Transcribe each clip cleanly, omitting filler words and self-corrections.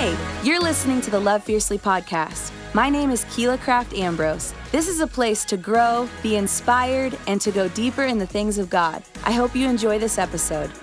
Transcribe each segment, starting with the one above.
Hey, you're listening to the Love Fiercely podcast. My name is Keela Craft Ambrose. This is a place to grow, be inspired, and to go deeper in the things of God. I hope you enjoy this episode.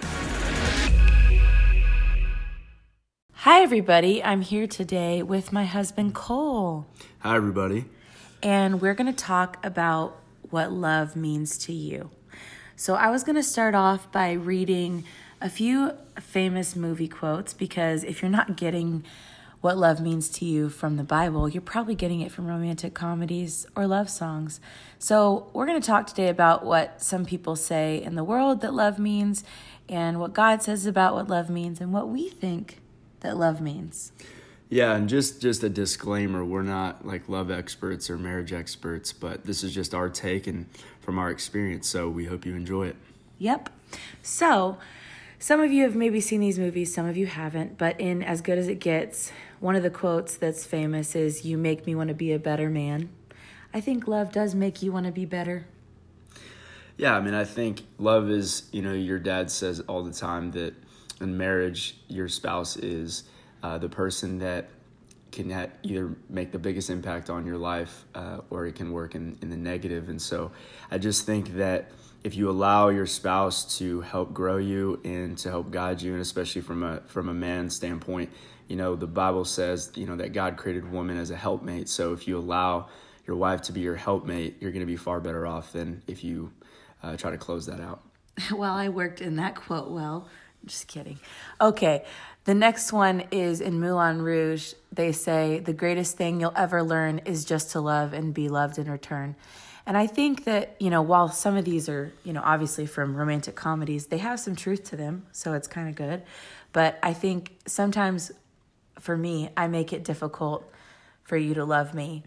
Hi, everybody. I'm here today with my husband, Cole. Hi, everybody. And we're going to talk about what love means to you. So I was going to start off by reading a few famous movie quotes, because if you're not getting what love means to you from the Bible, you're probably getting it from romantic comedies or love songs. So we're going to talk today about what some people say in the world that love means, and what God says about what love means, and what we think that love means. Yeah, and just a disclaimer, we're not like love experts or marriage experts, but this is just our take and from our experience, so we hope you enjoy it. Yep. So some of you have maybe seen these movies, some of you haven't, but in As Good as It Gets, one of the quotes that's famous is, "You make me want to be a better man." I think love does make you want to be better. Yeah, I mean, I think love is, your dad says all the time that in marriage, your spouse is the person that can either make the biggest impact on your life or it can work in the negative. And so I just think that if you allow your spouse to help grow you and to help guide you, and especially from a man's standpoint, the Bible says, that God created woman as a helpmate. So if you allow your wife to be your helpmate, you're going to be far better off than if you try to close that out. Well, I worked in that quote well. Just kidding. Okay, the next one is in Moulin Rouge. They say, "The greatest thing you'll ever learn is just to love and be loved in return." And I think that, while some of these are, obviously from romantic comedies, they have some truth to them, so it's kind of good. But I think sometimes, for me, I make it difficult for you to love me.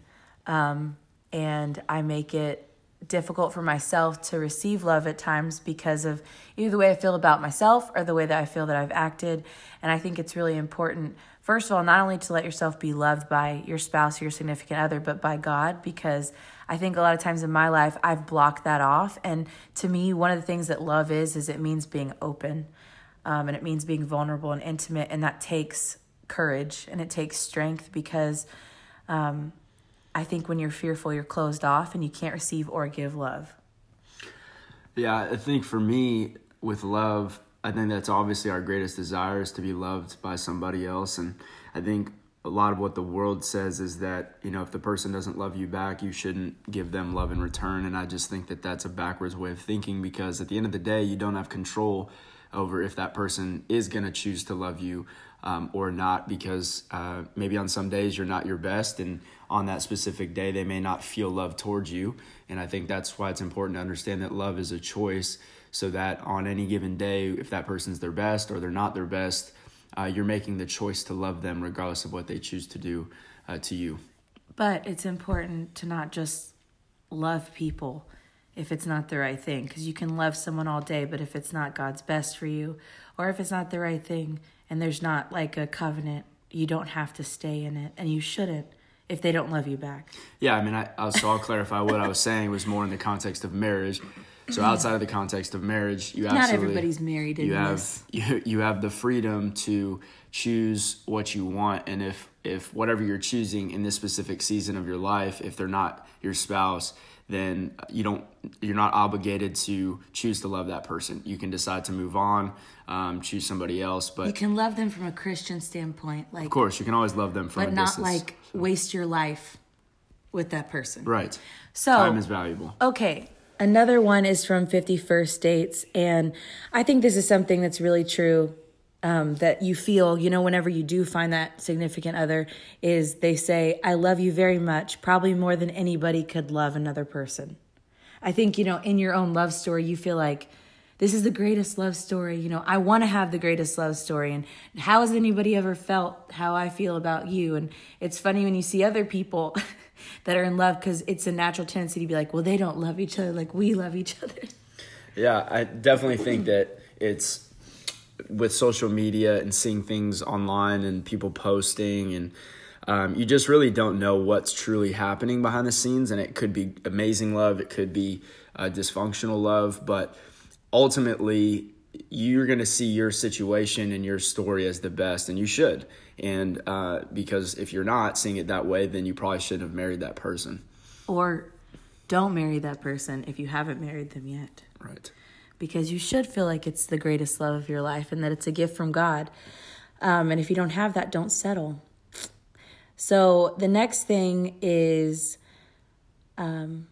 And I make it difficult for myself to receive love at times because of either the way I feel about myself or the way that I feel that I've acted. And I think it's really important, first of all, not only to let yourself be loved by your spouse or your significant other, but by God, because I think a lot of times in my life, I've blocked that off. And to me, one of the things that love is it means being open, and it means being vulnerable and intimate. And that takes courage and it takes strength, because I think when you're fearful, you're closed off and you can't receive or give love. Yeah, I think for me, with love, I think that's obviously our greatest desire, is to be loved by somebody else. And I think a lot of what the world says is that, if the person doesn't love you back, you shouldn't give them love in return. And I just think that that's a backwards way of thinking, because at the end of the day, you don't have control over if that person is going to choose to love you or not, because maybe on some days you're not your best, and on that specific day they may not feel love towards you. And I think that's why it's important to understand that love is a choice, so that on any given day, if that person's their best or they're not their best, you're making the choice to love them regardless of what they choose to do to you. But it's important to not just love people if it's not the right thing, because you can love someone all day, but if it's not God's best for you, or if it's not the right thing and there's not like a covenant, you don't have to stay in it, and you shouldn't if they don't love you back. Yeah, I mean, I'll clarify what I was saying was more in the context of marriage. So outside of the context of marriage, you absolutely... Not everybody's married in this. You have the freedom to choose what you want, and if whatever you're choosing in this specific season of your life, if they're not your spouse, then you're not obligated to choose to love that person. You can decide to move on, choose somebody else, but you can love them from a Christian standpoint, of course you can always love them from a distance, but not waste your life with that person. Right. So time is valuable. Okay. Another one is from 50 First Dates, and I think this is something that's really true, that you feel, whenever you do find that significant other, is they say, "I love you very much, probably more than anybody could love another person." I think, in your own love story, you feel like this is the greatest love story. I want to have the greatest love story. And how has anybody ever felt how I feel about you? And it's funny when you see other people that are in love, because it's a natural tendency to be like, well, they don't love each other like we love each other. Yeah, I definitely think that it's with social media and seeing things online and people posting, and you just really don't know what's truly happening behind the scenes. And it could be amazing love, it could be dysfunctional love, but ultimately you're going to see your situation and your story as the best, and you should. And because if you're not seeing it that way, then you probably shouldn't have married that person. Or don't marry that person if you haven't married them yet. Right. Because you should feel like it's the greatest love of your life and that it's a gift from God. And if you don't have that, don't settle. So the next thing is, and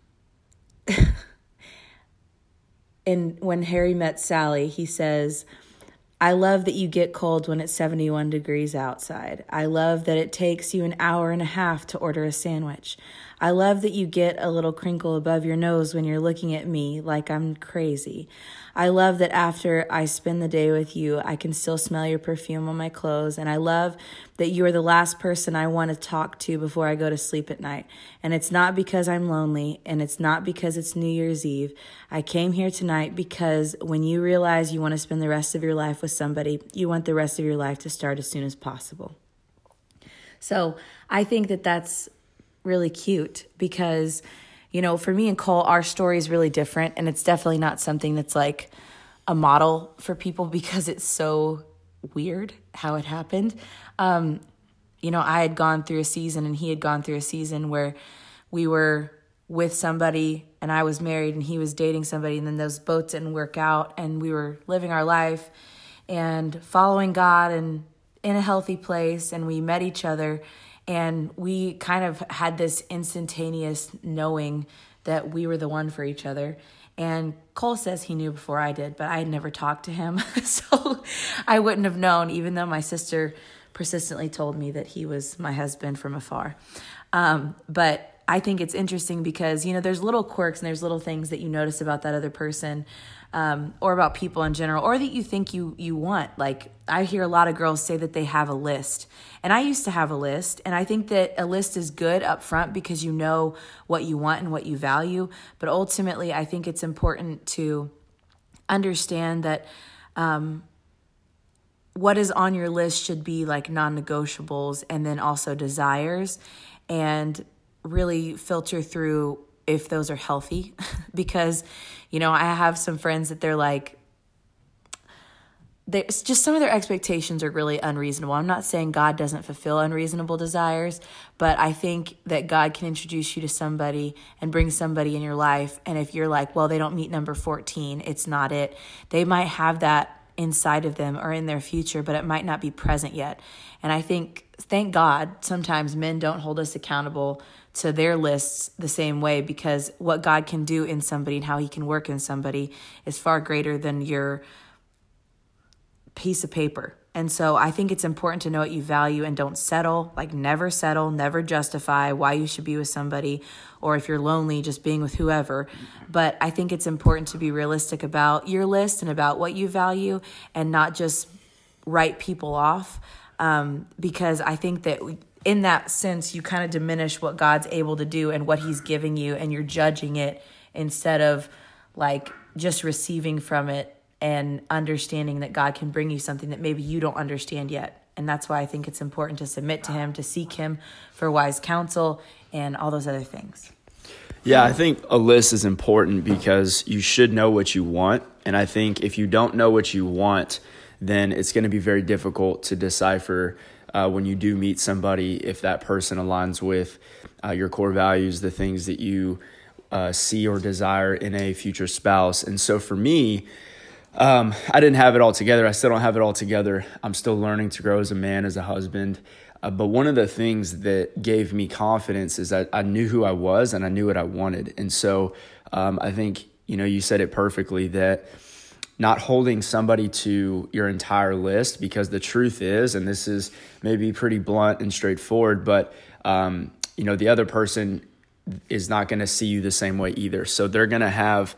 when Harry met Sally, he says, I love that you get cold when it's 71 degrees outside. I love that it takes you an hour and a half to order a sandwich. I love that you get a little crinkle above your nose when you're looking at me like I'm crazy. I love that after I spend the day with you, I can still smell your perfume on my clothes. And I love that you are the last person I want to talk to before I go to sleep at night. And it's not because I'm lonely, and it's not because it's New Year's Eve. I came here tonight because when you realize you want to spend the rest of your life with somebody, you want the rest of your life to start as soon as possible. So I think that that's really cute because, you know, for me and Cole, our story is really different, and it's definitely not something that's like a model for people because it's so weird how it happened. You know, I had gone through a season and he had gone through a season where we were with somebody and I was married and he was dating somebody, and then those both didn't work out, and we were living our life and following God and in a healthy place, and we met each other. And we kind of had this instantaneous knowing that we were the one for each other. And Cole says he knew before I did, but I had never talked to him. So I wouldn't have known, even though my sister persistently told me that he was my husband from afar. But I think it's interesting because, you know, there's little quirks and there's little things that you notice about that other person, or about people in general, or that you think you want. Like, I hear a lot of girls say that they have a list. And I used to have a list, and I think that a list is good up front because you know what you want and what you value. But ultimately, I think it's important to understand that what is on your list should be like non-negotiables, and then also desires, and really filter through if those are healthy. Because, you know, I have some friends that they're like, it's just some of their expectations are really unreasonable. I'm not saying God doesn't fulfill unreasonable desires, but I think that God can introduce you to somebody and bring somebody in your life. And if you're like, well, they don't meet number 14, it's not it. They might have that inside of them or in their future, but it might not be present yet. And I think, thank God, sometimes men don't hold us accountable to their lists the same way, because what God can do in somebody and how he can work in somebody is far greater than your piece of paper. And so I think it's important to know what you value and don't settle. Like, never settle, never justify why you should be with somebody, or if you're lonely, just being with whoever. But I think it's important to be realistic about your list and about what you value, and not just write people off, because I think that in that sense, you kind of diminish what God's able to do and what he's giving you, and you're judging it instead of like just receiving from it and understanding that God can bring you something that maybe you don't understand yet. And that's why I think it's important to submit to him, to seek him for wise counsel and all those other things. Yeah, I think a list is important because you should know what you want. And I think if you don't know what you want, then it's going to be very difficult to decipher when you do meet somebody if that person aligns with your core values, the things that you see or desire in a future spouse. And so for me, I didn't have it all together. I still don't have it all together. I'm still learning to grow as a man, as a husband. But one of the things that gave me confidence is that I knew who I was and I knew what I wanted. And so I think, you know, you said it perfectly, that not holding somebody to your entire list, because the truth is, and this is maybe pretty blunt and straightforward, but, you know, the other person is not going to see you the same way either. So they're going to have,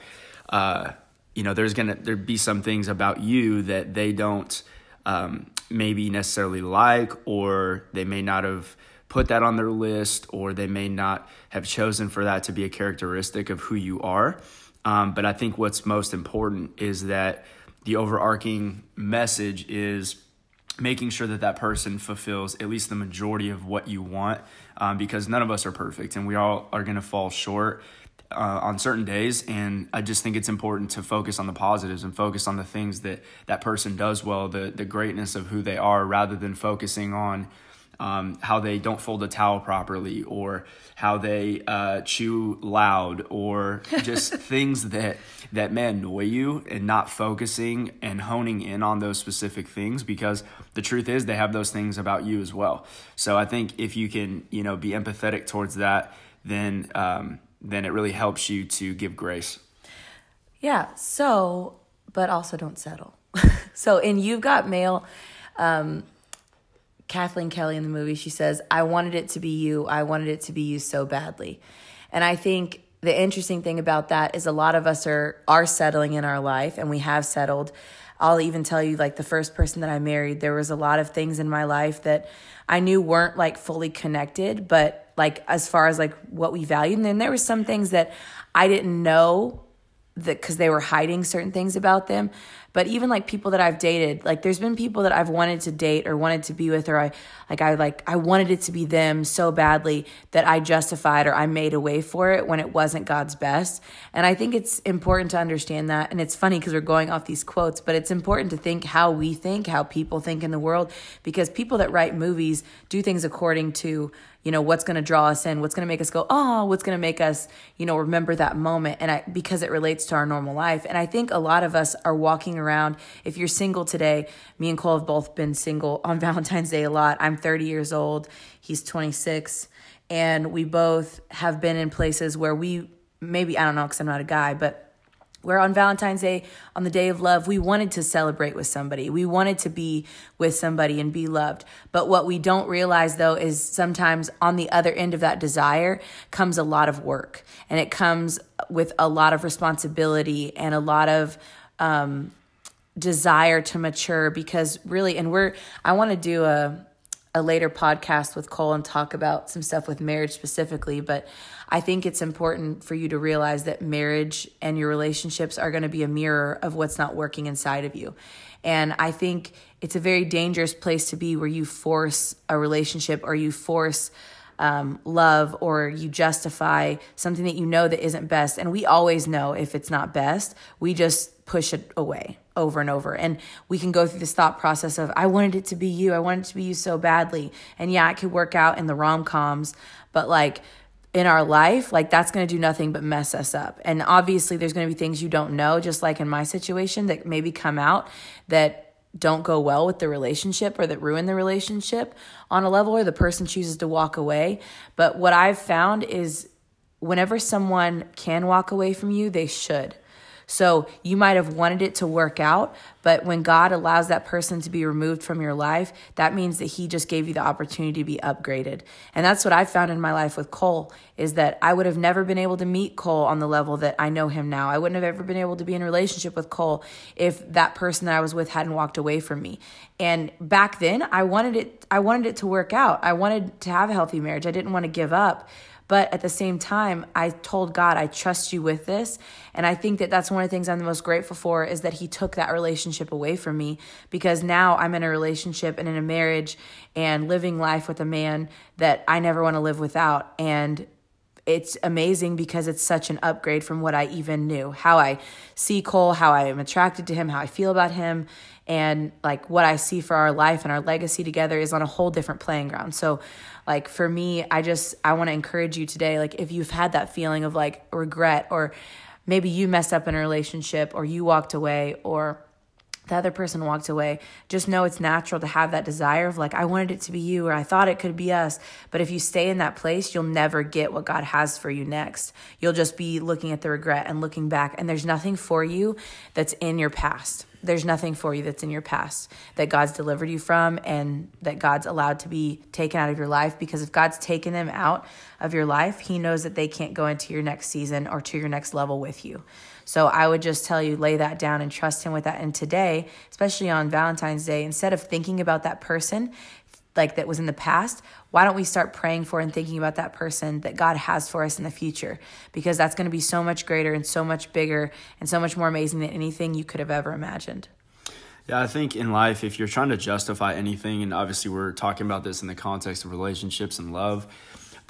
there'd be some things about you that they don't maybe necessarily like, or they may not have put that on their list, or they may not have chosen for that to be a characteristic of who you are. But I think what's most important is that the overarching message is making sure that that person fulfills at least the majority of what you want, because none of us are perfect and we all are going to fall short. on certain days, and I just think it's important to focus on the positives and focus on the things that that person does well, the greatness of who they are, rather than focusing on how they don't fold a towel properly, or how they chew loud, or just things that may annoy you, and not focusing and honing in on those specific things, because the truth is they have those things about you as well. So I think if you can, be empathetic towards that, then it really helps you to give grace. Yeah. So, but also don't settle. So in You've Got Mail, Kathleen Kelly in the movie, she says, I wanted it to be you. I wanted it to be you so badly. And I think the interesting thing about that is a lot of us are settling in our life, and we have settled. I'll even tell you, like, the first person that I married, there was a lot of things in my life that I knew weren't like fully connected, but like as far as like what we valued. And then there were some things that I didn't know that because they were hiding certain things about them. But even like people that I've dated, like there's been people that I've wanted to date or wanted to be with, or I wanted it to be them so badly that I justified or I made a way for it when it wasn't God's best. And I think it's important to understand that. And it's funny because we're going off these quotes, but it's important to think how we think, how people think in the world, because people that write movies do things according to, what's going to draw us in, what's going to make us go, oh, what's going to make us, remember that moment. And because it relates to our normal life. And I think a lot of us are walking around. If you're single today, me and Cole have both been single on Valentine's Day a lot. I'm 30 years old. He's 26. And we both have been in places where I don't know, because I'm not a guy, but where on Valentine's Day, on the day of love, we wanted to celebrate with somebody. We wanted to be with somebody and be loved. But what we don't realize, though, is sometimes on the other end of that desire comes a lot of work. And it comes with a lot of responsibility and a lot of desire to mature, because really, I want to do a later podcast with Cole and talk about some stuff with marriage specifically, but I think it's important for you to realize that marriage and your relationships are going to be a mirror of what's not working inside of you. And I think it's a very dangerous place to be, where you force a relationship, or you force love, or you justify something that you know that isn't best. And we always know if it's not best, we just push it away over and over. And we can go through this thought process of, I wanted it to be you. I wanted it to be you so badly. And yeah, it could work out in the rom-coms, but like in our life, like that's going to do nothing but mess us up. And obviously there's going to be things you don't know, just like in my situation, that maybe come out that don't go well with the relationship, or that ruin the relationship on a level where the person chooses to walk away. But what I've found is whenever someone can walk away from you, they should. So you might have wanted it to work out, but when God allows that person to be removed from your life, that means that he just gave you the opportunity to be upgraded. And that's what I found in my life with Cole, is that I would have never been able to meet Cole on the level that I know him now. I wouldn't have ever been able to be in a relationship with Cole if that person that I was with hadn't walked away from me. And back then I wanted it to work out. I wanted to have a healthy marriage. I didn't want to give up. But at the same time, I told God, I trust you with this. And I think that that's one of the things I'm the most grateful for, is that he took that relationship away from me, because now I'm in a relationship and in a marriage and living life with a man that I never want to live without. And it's amazing because it's such an upgrade from what I even knew. How I see Cole, how I am attracted to him, how I feel about him, and like what I see for our life and our legacy together is on a whole different playing ground. So like for me, I want to encourage you today, like if you've had that feeling of like regret, or maybe you messed up in a relationship, or you walked away, or the other person walked away, just know it's natural to have that desire of like, I wanted it to be you, or I thought it could be us. But if you stay in that place, you'll never get what God has for you next. You'll just be looking at the regret and looking back, and there's nothing for you that's in your past. There's nothing for you that's in your past that God's delivered you from, and that God's allowed to be taken out of your life. Because if God's taken them out of your life, he knows that they can't go into your next season or to your next level with you. So I would just tell you, lay that down and trust him with that. And today, especially on Valentine's Day, instead of thinking about that person like that was in the past, why don't we start praying for and thinking about that person that God has for us in the future? Because that's going to be so much greater and so much bigger and so much more amazing than anything you could have ever imagined. Yeah, I think in life, if you're trying to justify anything, and obviously we're talking about this in the context of relationships and love, but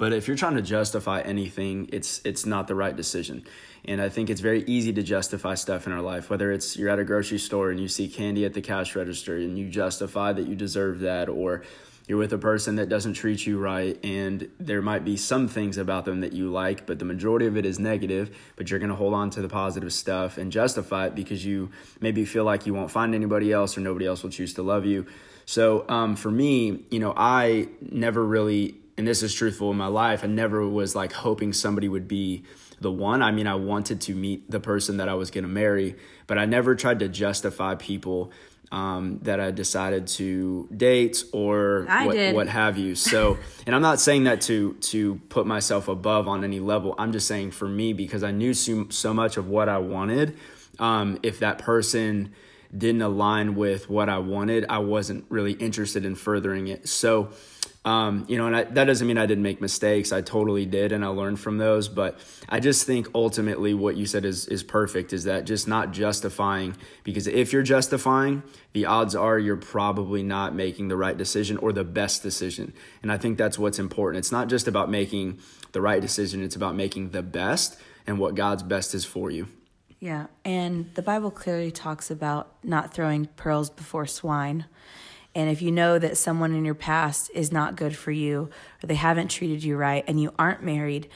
But if you're trying to justify anything, it's not the right decision. And I think it's very easy to justify stuff in our life, whether it's you're at a grocery store and you see candy at the cash register and you justify that you deserve that, or you're with a person that doesn't treat you right and there might be some things about them that you like, but the majority of it is negative, but you're going to hold on to the positive stuff and justify it because you maybe feel like you won't find anybody else or nobody else will choose to love you. So for me, I never really, and this is truthful in my life, I never was like hoping somebody would be the one. I mean, I wanted to meet the person that I was going to marry, but I never tried to justify people that I decided to date or what have you. So, and I'm not saying that to put myself above on any level. I'm just saying for me, because I knew so much of what I wanted, if that person didn't align with what I wanted, I wasn't really interested in furthering it. So, and that doesn't mean I didn't make mistakes. I totally did, and I learned from those. But I just think ultimately what you said is perfect, is that just not justifying, because if you're justifying, the odds are you're probably not making the right decision or the best decision. And I think that's what's important. It's not just about making the right decision. It's about making the best and what God's best is for you. Yeah, and the Bible clearly talks about not throwing pearls before swine. And if you know that someone in your past is not good for you, or they haven't treated you right, and you aren't married,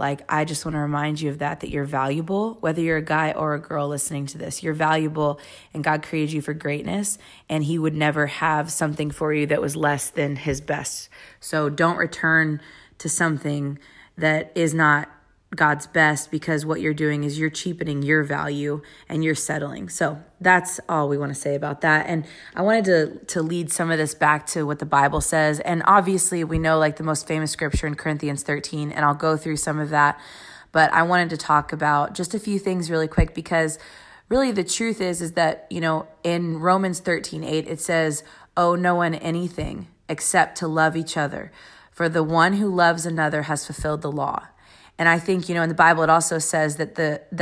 I just want to remind you of that you're valuable, whether you're a guy or a girl listening to this. You're valuable, and God created you for greatness, and he would never have something for you that was less than his best. So don't return to something that is not God's best, because what you're doing is you're cheapening your value and you're settling. So that's all we want to say about that. And I wanted to lead some of this back to what the Bible says. And obviously we know the most famous scripture in Corinthians 13, and I'll go through some of that. But I wanted to talk about just a few things really quick, because really the truth is that, in Romans 13:8, it says, "Owe no one anything except to love each other. For the one who loves another has fulfilled the law." And I think, in the Bible, it also says that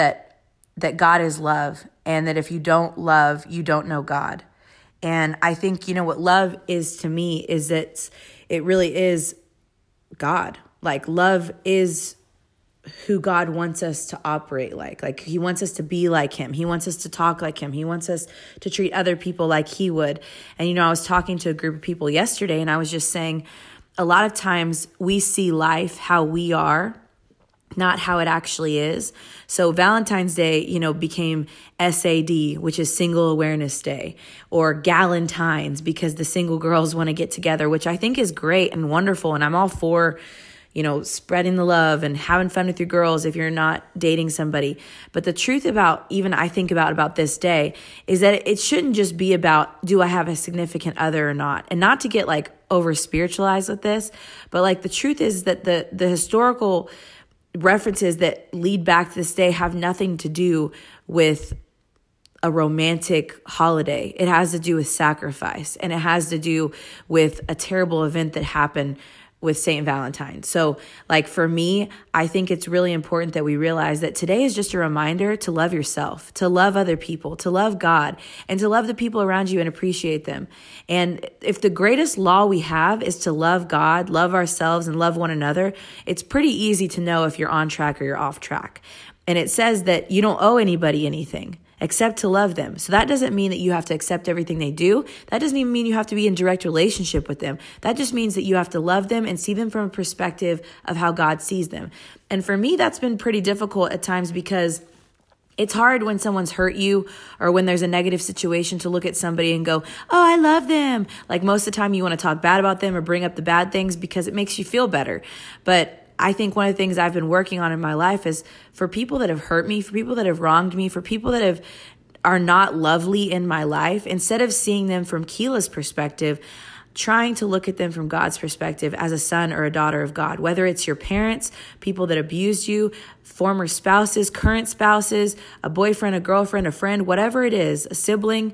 that God is love, and that if you don't love, you don't know God. And I think, what love is to me is that it really is God. Love is who God wants us to operate like he wants us to be like him. He wants us to talk like him. He wants us to treat other people like he would. And, I was talking to a group of people yesterday, and I was just saying, a lot of times we see life how we are, not how it actually is. So Valentine's Day, became SAD, which is Single Awareness Day, or Galentine's, because the single girls want to get together, which I think is great and wonderful. And I'm all for, spreading the love and having fun with your girls if you're not dating somebody. But the truth I think about this day is that it shouldn't just be about, do I have a significant other or not? And not to get over spiritualized with this, but the truth is that the historical references that lead back to this day have nothing to do with a romantic holiday. It has to do with sacrifice, and it has to do with a terrible event that happened with St. Valentine. So for me, I think it's really important that we realize that today is just a reminder to love yourself, to love other people, to love God, and to love the people around you and appreciate them. And if the greatest law we have is to love God, love ourselves, and love one another, it's pretty easy to know if you're on track or you're off track. And it says that you don't owe anybody anything except to love them. So that doesn't mean that you have to accept everything they do. That doesn't even mean you have to be in direct relationship with them. That just means that you have to love them and see them from a perspective of how God sees them. And for me, that's been pretty difficult at times, because it's hard when someone's hurt you or when there's a negative situation to look at somebody and go, "Oh, I love them." Most of the time you want to talk bad about them or bring up the bad things because it makes you feel better. But I think one of the things I've been working on in my life is, for people that have hurt me, for people that have wronged me, for people that are not lovely in my life, instead of seeing them from Keela's perspective, trying to look at them from God's perspective as a son or a daughter of God, whether it's your parents, people that abused you, former spouses, current spouses, a boyfriend, a girlfriend, a friend, whatever it is, a sibling.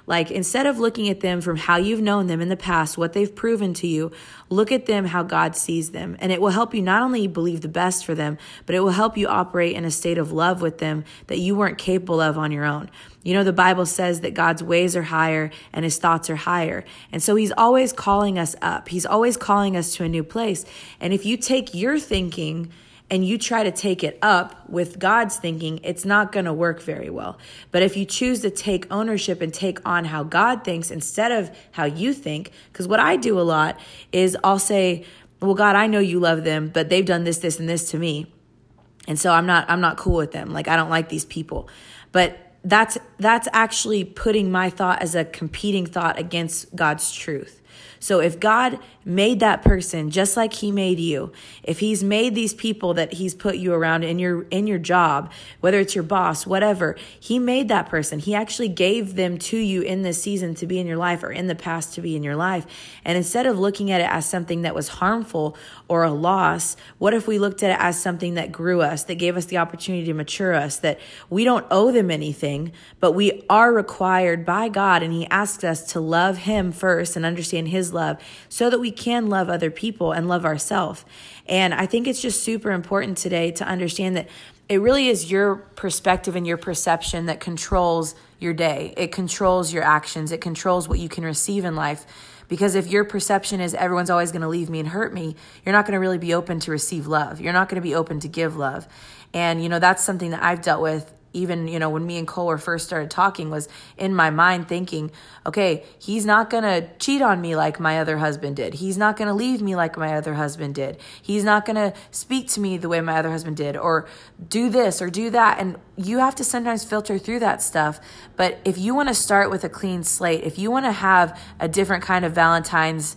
Like, instead of looking at them from how you've known them in the past, what they've proven to you, look at them how God sees them. And it will help you not only believe the best for them, but it will help you operate in a state of love with them that you weren't capable of on your own. You know, the Bible says that God's ways are higher and his thoughts are higher. And so he's always calling us up. He's always calling us to a new place. And if you take your thinking and you try to take it up with God's thinking, it's not going to work very well. But if you choose to take ownership and take on how God thinks instead of how you think, because what I do a lot is I'll say, well, God, I know you love them, but they've done this, this, and this to me. And so I'm not cool with them. Like, I don't like these people. But that's actually putting my thought as a competing thought against God's truth. So if God made that person just like he made you, if he's made these people that he's put you around in your job, whether it's your boss, whatever, he made that person. He actually gave them to you in this season to be in your life, or in the past to be in your life. And instead of looking at it as something that was harmful or a loss, what if we looked at it as something that grew us, that gave us the opportunity to mature us, that we don't owe them anything, but we are required by God, and he asks us to love him first and understand his love so that we can love other people and love ourselves. And I think it's just super important today to understand that it really is your perspective and your perception that controls your day. It controls your actions. It controls what you can receive in life. Because if your perception is everyone's always going to leave me and hurt me, you're not going to really be open to receive love. You're not going to be open to give love. And, you know, that's something that I've dealt with. Even, you know, when me and Cole were first started talking, was in my mind thinking, okay, he's not going to cheat on me like my other husband did. He's not going to leave me like my other husband did. He's not going to speak to me the way my other husband did, or do this or do that. And you have to sometimes filter through that stuff. But if you want to start with a clean slate, if you want to have a different kind of Valentine's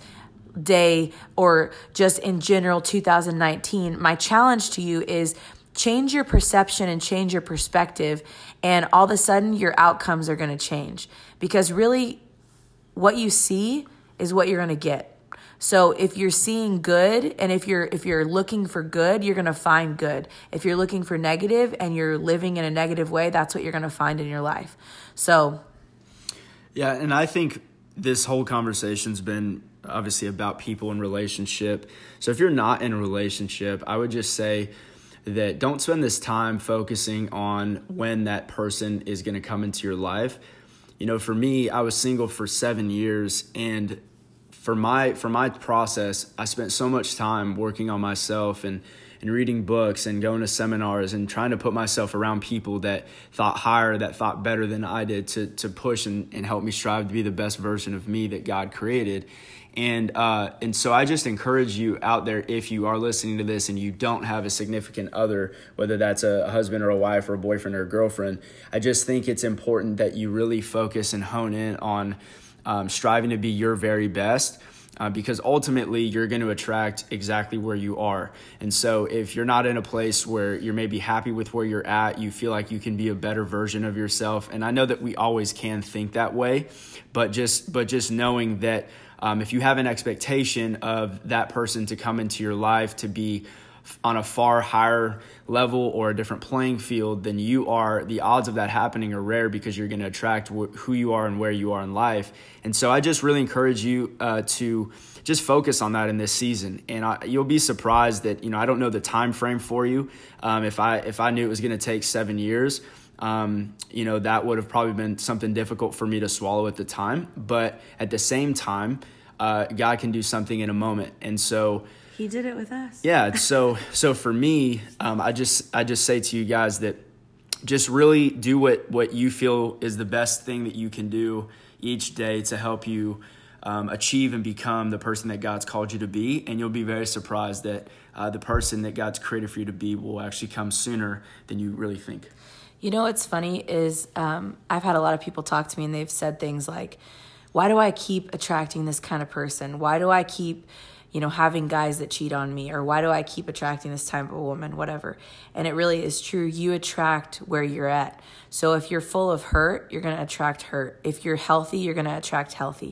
Day, or just in general 2019, my challenge to you is change your perception and change your perspective, and all of a sudden your outcomes are going to change, because really what you see is what you're going to get. So if you're seeing good, and if you're looking for good, you're going to find good. If you're looking for negative and you're living in a negative way, that's what you're going to find in your life. So yeah, and I think this whole conversation's been obviously about people in relationship. So if you're not in a relationship, I would just say that don't spend this time focusing on when that person is going to come into your life. You know, for me, I was single for 7 years, and for my process, I spent so much time working on myself and reading books and going to seminars and trying to put myself around people that thought higher, that thought better than I did, to push and help me strive to be the best version of me that God created. And so I just encourage you out there, if you are listening to this and you don't have a significant other, whether that's a husband or a wife or a boyfriend or a girlfriend, I just think it's important that you really focus and hone in on striving to be your very best, because ultimately you're going to attract exactly where you are. And so if you're not in a place where you're maybe happy with where you're at, you feel like you can be a better version of yourself. And I know that we always can think that way, but just knowing that if you have an expectation of that person to come into your life to be on a far higher level or a different playing field than you are, the odds of that happening are rare, because you're going to attract who you are and where you are in life. And so I just really encourage you to just focus on that in this season. And you'll be surprised that, you know, I don't know the time frame for you. If I knew it was going to take 7 years, you know, that would have probably been something difficult for me to swallow at the time. But at the same time, God can do something in a moment. And so he did it with us. Yeah. So for me, I just say to you guys that just really do what you feel is the best thing that you can do each day to help you achieve and become the person that God's called you to be. And you'll be very surprised that the person that God's created for you to be will actually come sooner than you really think. You know what's funny is I've had a lot of people talk to me, and they've said things like, why do I keep attracting this kind of person? Why do I keep, you know, having guys that cheat on me? Or why do I keep attracting this type of woman, whatever? And it really is true. You attract where you're at. So if you're full of hurt, you're going to attract hurt. If you're healthy, you're going to attract healthy.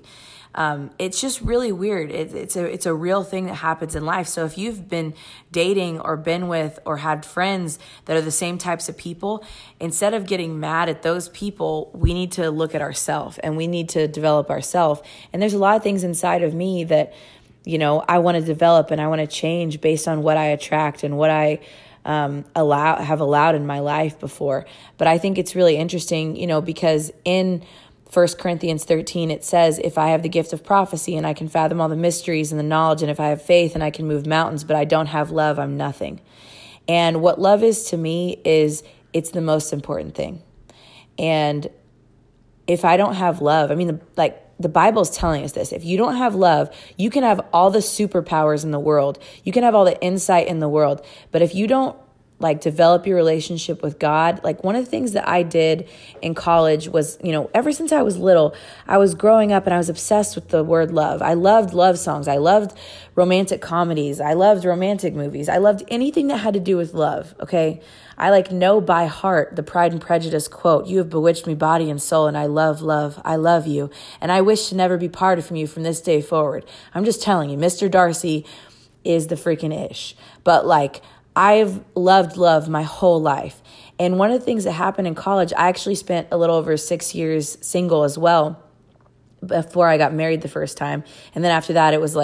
It's just really weird. It's a real thing that happens in life. So if you've been dating or been with or had friends that are the same types of people, instead of getting mad at those people, we need to look at ourselves and we need to develop ourselves. And there's a lot of things inside of me that, I want to develop and I want to change based on what I attract and what I have allowed in my life before. But I think it's really interesting, because in 1 Corinthians 13, it says, if I have the gift of prophecy and I can fathom all the mysteries and the knowledge, and if I have faith and I can move mountains, but I don't have love, I'm nothing. And what love is to me is it's the most important thing. And if I don't have love, the Bible's telling us this. If you don't have love, you can have all the superpowers in the world. You can have all the insight in the world. But if you don't develop your relationship with God. One of the things that I did in college was, ever since I was little, I was growing up and I was obsessed with the word love. I loved love songs. I loved romantic comedies. I loved romantic movies. I loved anything that had to do with love. Okay. I know by heart the Pride and Prejudice quote, "You have bewitched me body and soul, and I love love. I love you. And I wish to never be parted from you from this day forward." I'm just telling you, Mr. Darcy is the freaking ish. But I've loved love my whole life. And one of the things that happened in college, I actually spent a little over 6 years single as well before I got married the first time. And then after that, it was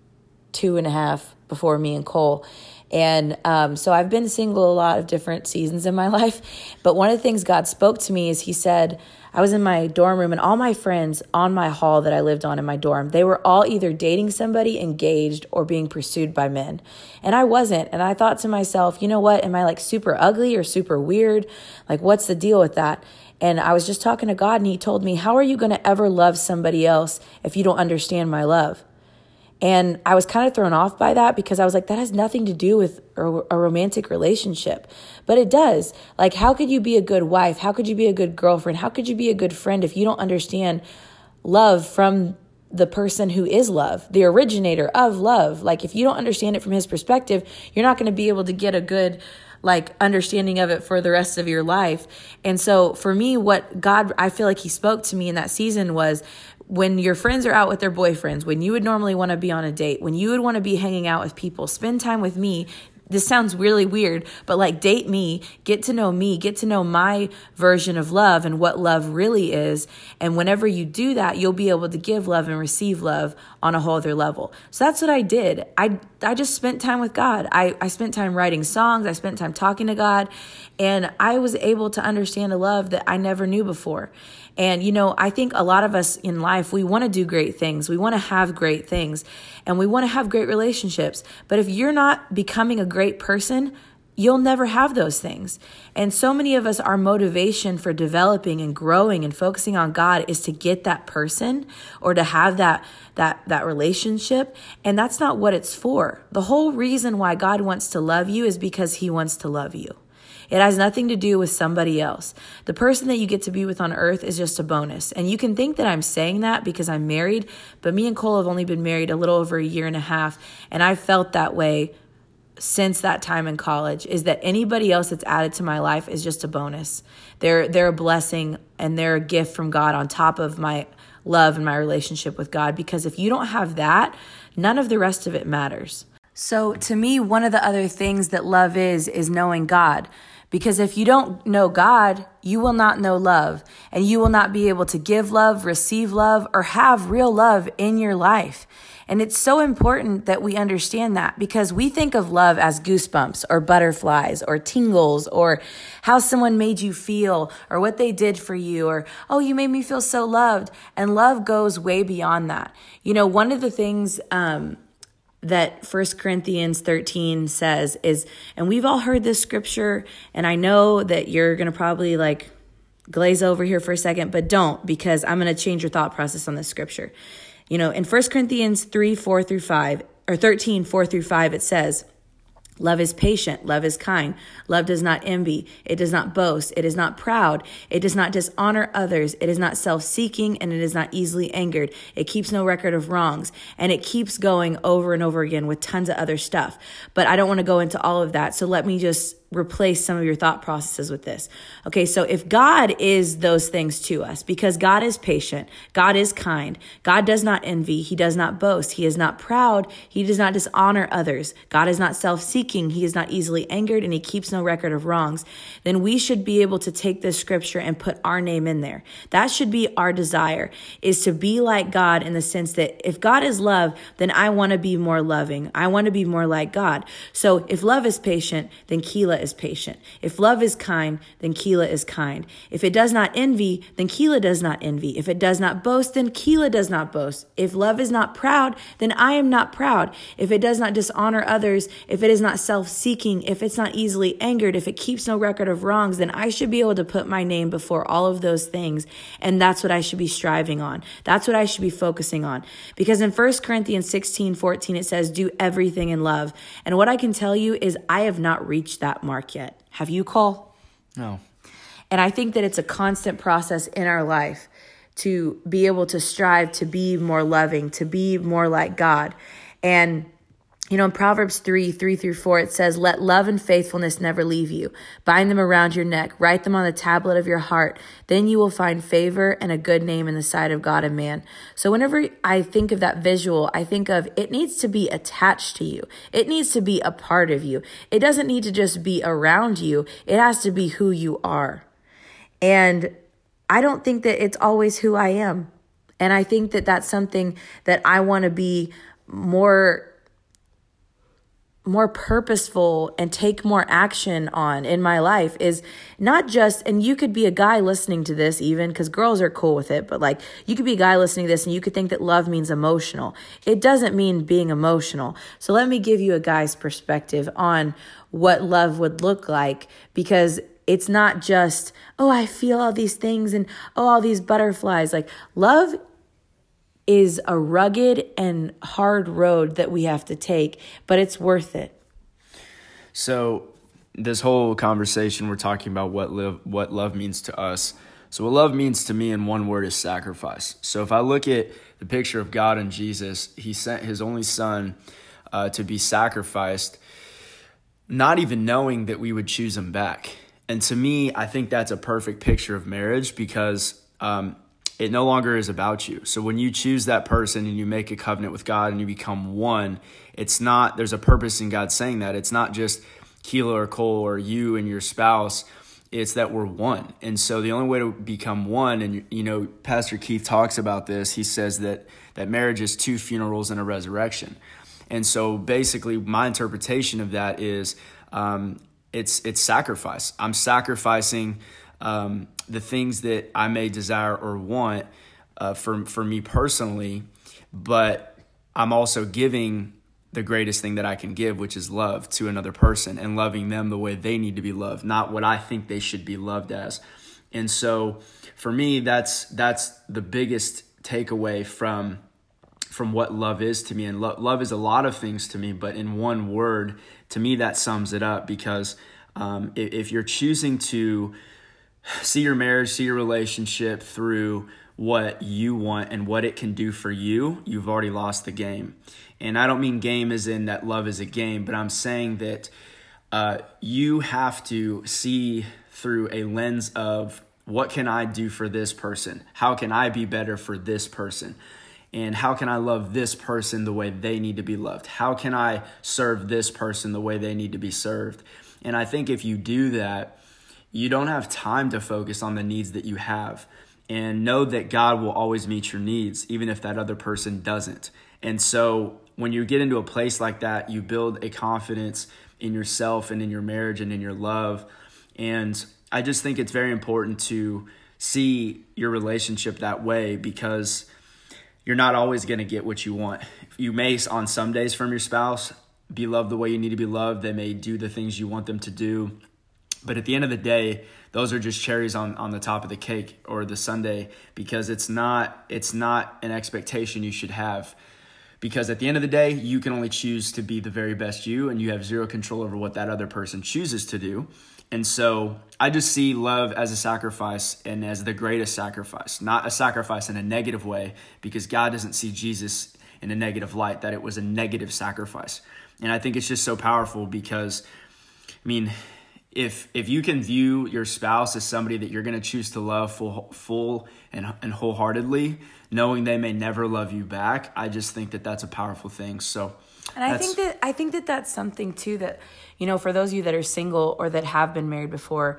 2.5 before me and Cole. And so I've been single a lot of different seasons in my life. But one of the things God spoke to me is he said, I was in my dorm room and all my friends on my hall that I lived on in my dorm, they were all either dating somebody, engaged, or being pursued by men. And I wasn't. And I thought to myself, you know what? Am I super ugly or super weird? What's the deal with that? And I was just talking to God and he told me, how are you going to ever love somebody else if you don't understand my love? And I was kind of thrown off by that because I was that has nothing to do with a romantic relationship. But it does. How could you be a good wife? How could you be a good girlfriend? How could you be a good friend if you don't understand love from the person who is love, the originator of love? If you don't understand it from his perspective, you're not going to be able to get a good understanding of it for the rest of your life. And so for me, what God, I feel he spoke to me in that season was, when your friends are out with their boyfriends, when you would normally want to be on a date, when you would want to be hanging out with people, spend time with me. This sounds really weird, but date me, get to know my version of love and what love really is. And whenever you do that, you'll be able to give love and receive love on a whole other level. So that's what I did. I just spent time with God. I spent time writing songs. I spent time talking to God, and I was able to understand a love that I never knew before. And, I think a lot of us in life, we want to do great things. We want to have great things and we want to have great relationships. But if you're not becoming a great person, you'll never have those things. And so many of us, our motivation for developing and growing and focusing on God is to get that person or to have that relationship. And that's not what it's for. The whole reason why God wants to love you is because he wants to love you. It has nothing to do with somebody else. The person that you get to be with on earth is just a bonus. And you can think that I'm saying that because I'm married, but me and Cole have only been married a little over 1.5 years. And I've felt that way since that time in college, is that anybody else that's added to my life is just a bonus. They're a blessing and they're a gift from God on top of my love and my relationship with God. Because if you don't have that, none of the rest of it matters. So to me, one of the other things that love is knowing God. Because if you don't know God, you will not know love, and you will not be able to give love, receive love, or have real love in your life. And it's so important that we understand that, because we think of love as goosebumps or butterflies or tingles or how someone made you feel or what they did for you or, oh, you made me feel so loved. And love goes way beyond that. One of the things, that 1 Corinthians 13 says is, and we've all heard this scripture, and I know that you're going to probably glaze over here for a second, but don't, because I'm going to change your thought process on this scripture. In 1 Corinthians 13, 4 through 5, it says, love is patient, love is kind, love does not envy, it does not boast, it is not proud, it does not dishonor others, it is not self-seeking, and it is not easily angered, it keeps no record of wrongs, and it keeps going over and over again with tons of other stuff. But I don't want to go into all of that, so let me just replace some of your thought processes with this. Okay, so if God is those things to us, because God is patient, God is kind, God does not envy, he does not boast, he is not proud, he does not dishonor others, God is not self-seeking, he is not easily angered, and he keeps no record of wrongs, then we should be able to take this scripture and put our name in there. That should be our desire, is to be like God, in the sense that if God is love, then I want to be more loving. I want to be more like God. So if love is patient, then Keela is patient. If love is kind, then Keela is kind. If it does not envy, then Keela does not envy. If it does not boast, then Keela does not boast. If love is not proud, then I am not proud. If it does not dishonor others, if it is not self-seeking, if it's not easily angered, if it keeps no record of wrongs, then I should be able to put my name before all of those things. And that's what I should be striving on. That's what I should be focusing on. Because in 1 Corinthians 16:14, it says, do everything in love. And what I can tell you is I have not reached that mark yet. Have you, Cole? No. And I think that it's a constant process in our life to be able to strive to be more loving, to be more like God. And you know, in Proverbs 3:3-4, it says, let love and faithfulness never leave you. Bind them around your neck. Write them on the tablet of your heart. Then you will find favor and a good name in the sight of God and man. So whenever I think of that visual, I think of it needs to be attached to you. It needs to be a part of you. It doesn't need to just be around you. It has to be who you are. And I don't think that it's always who I am. And I think that that's something that I want to be more purposeful and take more action on in my life, is not just, and you could be a guy listening to this even, because girls are cool with it, but like you could be a guy listening to this and you could think that love means emotional. It doesn't mean being emotional. So let me give you a guy's perspective on what love would look like, because it's not just, oh, I feel all these things and oh, all these butterflies. Like love is a rugged and hard road that we have to take, but it's worth it. So this whole conversation, we're talking about what love means to us. So what love means to me in one word is sacrifice. So if I look at the picture of God and Jesus, he sent his only son to be sacrificed, not even knowing that we would choose him back. And to me, I think that's a perfect picture of marriage, because it no longer is about you. So when you choose that person and you make a covenant with God and you become one, it's not, there's a purpose in God saying that. It's not just Keela or Cole or you and your spouse. It's that we're one. And so the only way to become one, and you know, Pastor Keith talks about this. He says that marriage is 2 funerals and a resurrection. And so basically my interpretation of that is it's sacrifice. I'm sacrificing the things that I may desire or want for me personally, but I'm also giving the greatest thing that I can give, which is love to another person, and loving them the way they need to be loved, not what I think they should be loved as. And so for me, that's the biggest takeaway from what love is to me. And love is a lot of things to me, but in one word, to me, that sums it up, because if you're choosing to see your marriage, see your relationship through what you want and what it can do for you, you've already lost the game. And I don't mean game as in that love is a game, but I'm saying that you have to see through a lens of, what can I do for this person? How can I be better for this person? And how can I love this person the way they need to be loved? How can I serve this person the way they need to be served? And I think if you do that, you don't have time to focus on the needs that you have, and know that God will always meet your needs, even if that other person doesn't. And so when you get into a place like that, you build a confidence in yourself and in your marriage and in your love. And I just think it's very important to see your relationship that way, because you're not always going to get what you want. You may, on some days from your spouse, be loved the way you need to be loved. They may do the things you want them to do. But at the end of the day, those are just cherries on the top of the cake or the sundae, because it's not an expectation you should have. Because at the end of the day, you can only choose to be the very best you, and you have zero control over what that other person chooses to do. And so I just see love as a sacrifice, and as the greatest sacrifice, not a sacrifice in a negative way, because God doesn't see Jesus in a negative light, that it was a negative sacrifice. And I think it's just so powerful, because, I mean, if you can view your spouse as somebody that you're going to choose to love full and wholeheartedly, knowing they may never love you back, I just think that that's a powerful thing. So, and I think that that's something too that, for those of you that are single or that have been married before,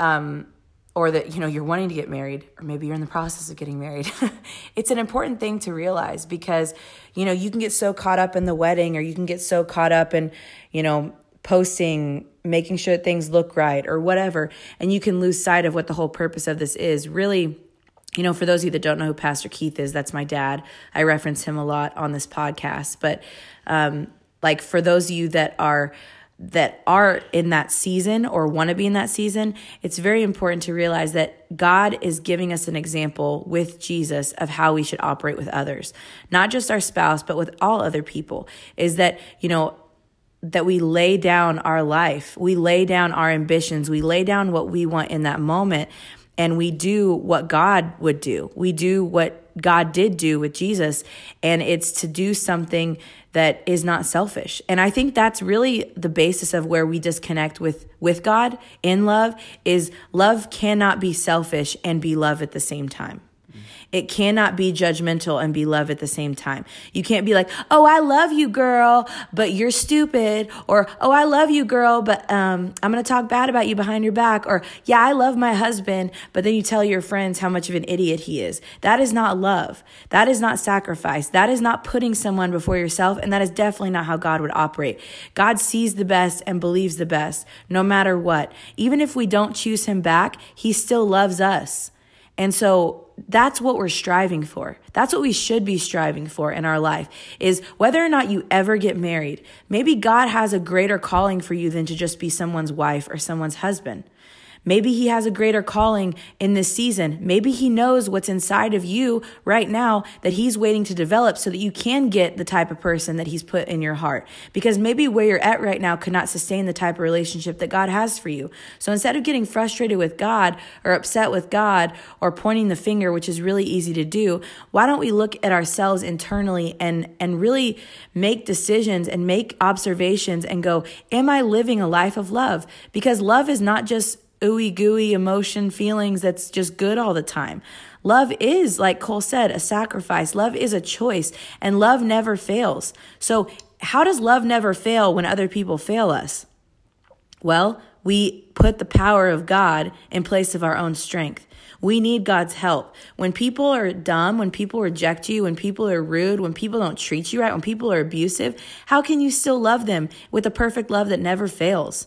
or that, you're wanting to get married, or maybe you're in the process of getting married, it's an important thing to realize because, you can get so caught up in the wedding, or you can get so caught up in, posting, making sure that things look right or whatever, and you can lose sight of what the whole purpose of this is. Really, for those of you that don't know who Pastor Keith is, that's my dad. I reference him a lot on this podcast. But for those of you that are in that season or want to be in that season, it's very important to realize that God is giving us an example with Jesus of how we should operate with others, not just our spouse, but with all other people, is that, that we lay down our life, we lay down our ambitions, we lay down what we want in that moment, and we do what God would do. We do what God did do with Jesus, and it's to do something that is not selfish. And I think that's really the basis of where we disconnect with God in love, is love cannot be selfish and be love at the same time. It cannot be judgmental and be love at the same time. You can't be like, oh, I love you, girl, but you're stupid. Or, oh, I love you, girl, but I'm going to talk bad about you behind your back. Or, yeah, I love my husband, but then you tell your friends how much of an idiot he is. That is not love. That is not sacrifice. That is not putting someone before yourself. And that is definitely not how God would operate. God sees the best and believes the best, no matter what. Even if we don't choose him back, he still loves us. And so that's what we're striving for. That's what we should be striving for in our life, is whether or not you ever get married. Maybe God has a greater calling for you than to just be someone's wife or someone's husband. Maybe he has a greater calling in this season. Maybe he knows what's inside of you right now that he's waiting to develop so that you can get the type of person that he's put in your heart. Because maybe where you're at right now could not sustain the type of relationship that God has for you. So instead of getting frustrated with God or upset with God or pointing the finger, which is really easy to do, why don't we look at ourselves internally and really make decisions and make observations and go, am I living a life of love? Because love is not just ooey gooey emotion, feelings that's just good all the time. Love is, like Cole said, a sacrifice. Love is a choice, and love never fails. So how does love never fail when other people fail us? Well, we put the power of God in place of our own strength. We need God's help. When people are dumb, when people reject you, when people are rude, when people don't treat you right, when people are abusive, how can you still love them with a perfect love that never fails?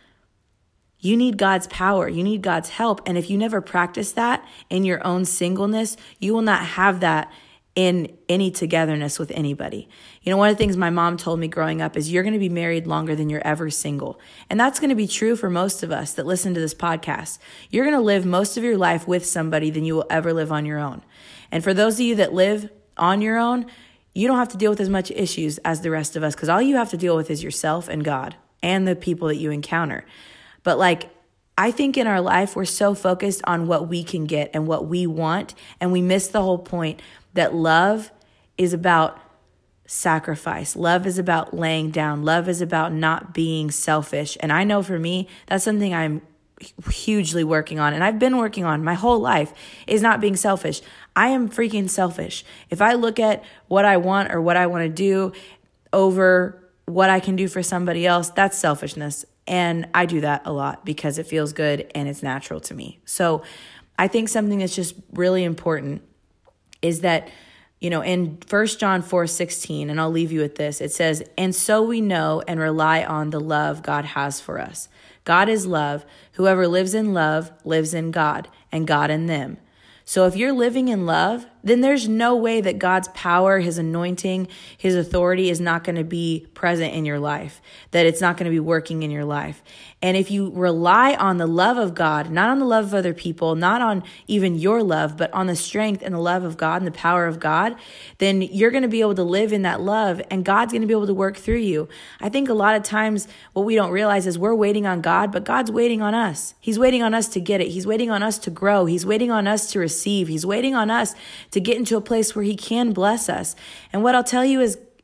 You need God's power. You need God's help. And if you never practice that in your own singleness, you will not have that in any togetherness with anybody. One of the things my mom told me growing up is you're going to be married longer than you're ever single. And that's going to be true for most of us that listen to this podcast. You're going to live most of your life with somebody than you will ever live on your own. And for those of you that live on your own, you don't have to deal with as much issues as the rest of us, because all you have to deal with is yourself and God and the people that you encounter. But I think in our life, we're so focused on what we can get and what we want, and we miss the whole point that love is about sacrifice. Love is about laying down. Love is about not being selfish. And I know for me, that's something I'm hugely working on, and I've been working on my whole life, is not being selfish. I am freaking selfish. If I look at what I want or what I want to do over what I can do for somebody else, that's selfishness. And I do that a lot because it feels good and it's natural to me. So I think something that's just really important is that, in 1 John 4:16, and I'll leave you with this, it says, and so we know and rely on the love God has for us. God is love. Whoever lives in love lives in God, and God in them. So if you're living in love, then there's no way that God's power, his anointing, his authority is not going to be present in your life, that it's not going to be working in your life. And if you rely on the love of God, not on the love of other people, not on even your love, but on the strength and the love of God and the power of God, then you're going to be able to live in that love, and God's going to be able to work through you. I think a lot of times what we don't realize is we're waiting on God, but God's waiting on us. He's waiting on us to get it. He's waiting on us to grow. He's waiting on us to receive. He's waiting on us to get into a place where he can bless us. And what I'll tell you is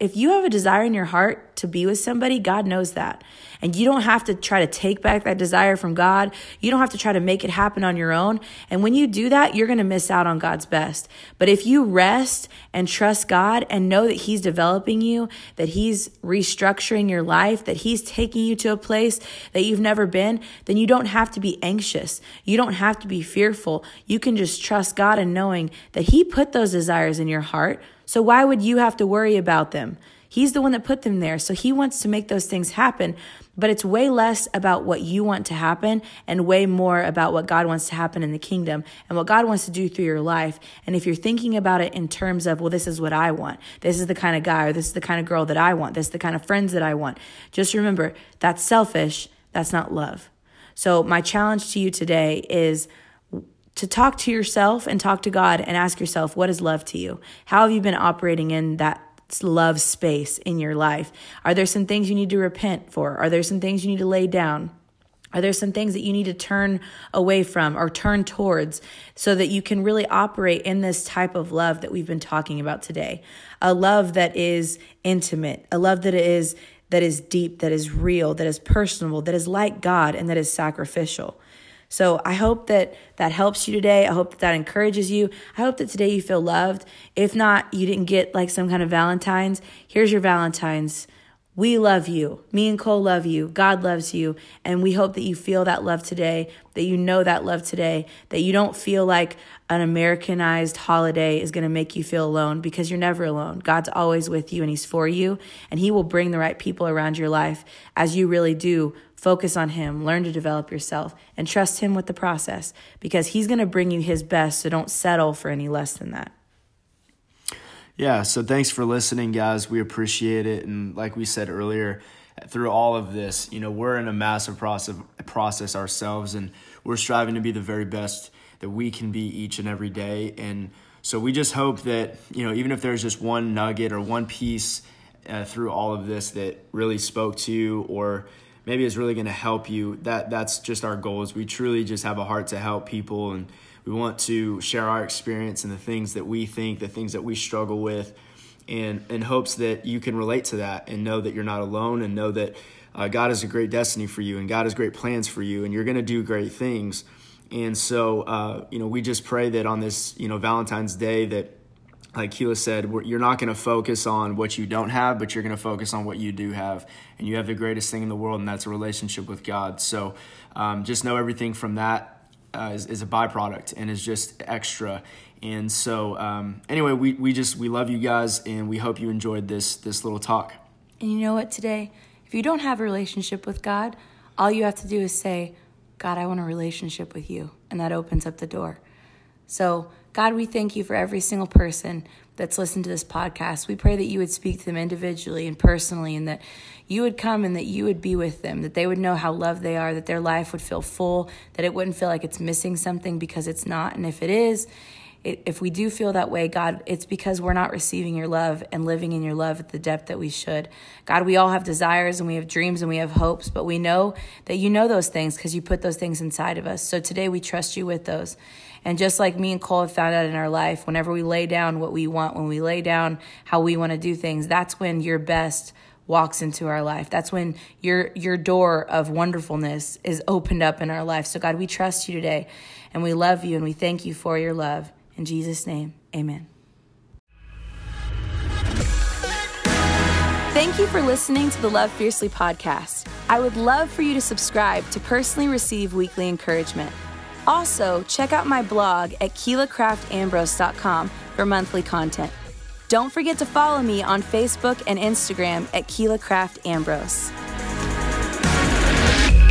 If you have a desire in your heart to be with somebody, God knows that. And you don't have to try to take back that desire from God. You don't have to try to make it happen on your own. And when you do that, you're going to miss out on God's best. But if you rest and trust God and know that he's developing you, that he's restructuring your life, that he's taking you to a place that you've never been, then you don't have to be anxious. You don't have to be fearful. You can just trust God and knowing that he put those desires in your heart. So why would you have to worry about them? He's the one that put them there. So he wants to make those things happen, but it's way less about what you want to happen and way more about what God wants to happen in the kingdom and what God wants to do through your life. And if you're thinking about it in terms of, well, this is what I want. This is the kind of guy or this is the kind of girl that I want. This is the kind of friends that I want. Just remember, that's selfish. That's not love. So my challenge to you today is to talk to yourself and talk to God and ask yourself, what is love to you? How have you been operating in that love space in your life? Are there some things you need to repent for? Are there some things you need to lay down? Are there some things that you need to turn away from or turn towards so that you can really operate in this type of love that we've been talking about today? A love that is intimate, a love that is deep, that is real, that is personable, that is like God, and that is sacrificial. So I hope that helps you today. I hope that encourages you. I hope that today you feel loved. If not, you didn't get like some kind of Valentine's. Here's your Valentine's. We love you. Me and Cole love you. God loves you. And we hope that you feel that love today, that you know that love today, that you don't feel like an Americanized holiday is going to make you feel alone, because you're never alone. God's always with you and he's for you, and he will bring the right people around your life as you really do focus on him, learn to develop yourself, and trust him with the process, because he's going to bring you his best. So don't settle for any less than that. Yeah, so thanks for listening, guys. We appreciate it. And like we said earlier, through all of this, we're in a massive process ourselves, and we're striving to be the very best that we can be each and every day. And so we just hope that, even if there's just one nugget or one piece through all of this that really spoke to you, or maybe is really going to help you, that's just our goal. Is we truly just have a heart to help people, and we want to share our experience and the things that we think, the things that we struggle with, and in hopes that you can relate to that and know that you're not alone, and know that God has a great destiny for you, and God has great plans for you, and you're going to do great things. And so, we just pray that on this, Valentine's Day, that, like Keela said, you're not going to focus on what you don't have, but you're going to focus on what you do have. And you have the greatest thing in the world, and that's a relationship with God. So just know everything from that is a byproduct and is just extra. And so anyway, we love you guys, and we hope you enjoyed this little talk. And you know what, today, if you don't have a relationship with God, all you have to do is say, God, I want a relationship with you. And that opens up the door. So God, we thank you for every single person that's listened to this podcast. We pray that you would speak to them individually and personally, and that you would come and that you would be with them, that they would know how loved they are, that their life would feel full, that it wouldn't feel like it's missing something, because it's not. And if it is, if we do feel that way, God, it's because we're not receiving your love and living in your love at the depth that we should. God, we all have desires and we have dreams and we have hopes, but we know that you know those things because you put those things inside of us. So today we trust you with those. And just like me and Cole have found out in our life, whenever we lay down what we want, when we lay down how we want to do things, that's when your best walks into our life. That's when your door of wonderfulness is opened up in our life. So God, we trust you today, and we love you, and we thank you for your love. In Jesus' name, amen. Thank you for listening to the Love Fiercely podcast. I would love for you to subscribe to personally receive weekly encouragement. Also, check out my blog at KeelaCraftAmbrose.com for monthly content. Don't forget to follow me on Facebook and Instagram at Keela Craft Ambrose.